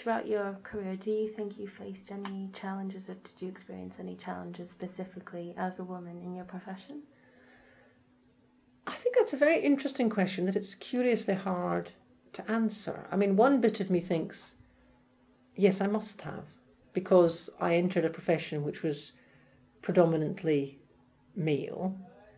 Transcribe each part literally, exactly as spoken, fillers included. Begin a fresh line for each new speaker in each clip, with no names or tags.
throughout your career, do you think you faced any challenges, or did you experience any challenges specifically as a woman in your profession?
I think that's a very interesting question that it's curiously hard to answer. I mean, one bit of me thinks, yes, I must have, because I entered a profession which was predominantly male,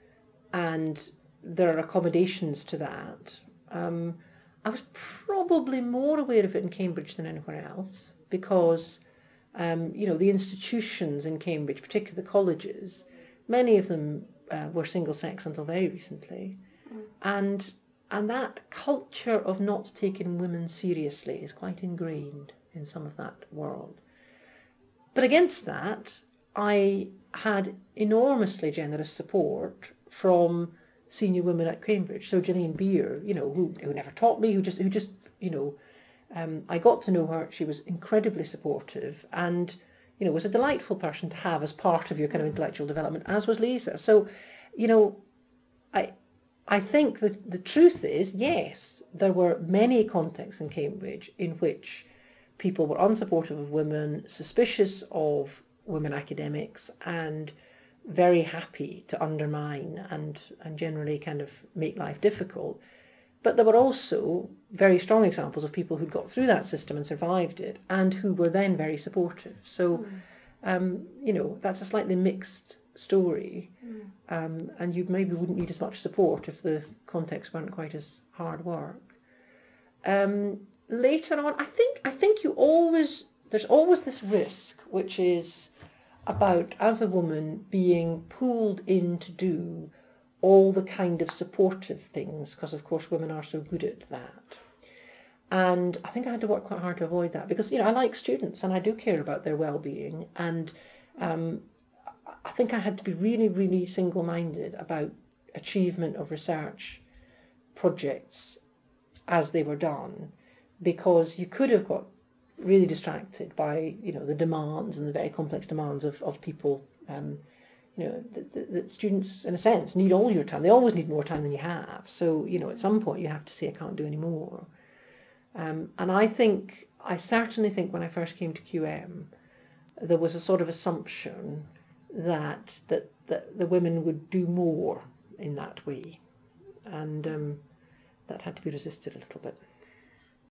and there are accommodations to that. Um, I was probably more aware of it in Cambridge than anywhere else, because um, you know, the institutions in Cambridge, particularly the colleges, many of them uh, were single sex until very recently, mm. and and that culture of not taking women seriously is quite ingrained in some of that world. But against that, I had enormously generous support from senior women at Cambridge. So Janine Beer, you know, who, who never taught me, who just, who just, you know, um, I got to know her. She was incredibly supportive, and, you know, was a delightful person to have as part of your kind of intellectual development, as was Lisa. So, you know, I, I think that the truth is, yes, there were many contexts in Cambridge in which people were unsupportive of women, suspicious of women academics, and very happy to undermine and, and generally kind of make life difficult. But there were also very strong examples of people who'd got through that system and survived it, and who were then very supportive. So, mm. um, you know, that's a slightly mixed story, mm. um, and you maybe wouldn't need as much support if the context weren't quite as hard work. Um, later on, I think I think you always there's always this risk, which is about, as a woman, being pulled in to do all the kind of supportive things, because of course women are so good at that. And I think I had to work quite hard to avoid that, because, you know, I like students and I do care about their well-being, and um, I think I had to be really, really single-minded about achievement of research projects as they were done, because you could have got really distracted by, you know, the demands and the very complex demands of, of people. Um, you know, that, that students, in a sense, need all your time. They always need more time than you have. So, you know, at some point you have to say, I can't do any more. Um, and I think, I certainly think when I first came to Q M, there was a sort of assumption that that, that the women would do more in that way. And um, that had to be resisted a little bit.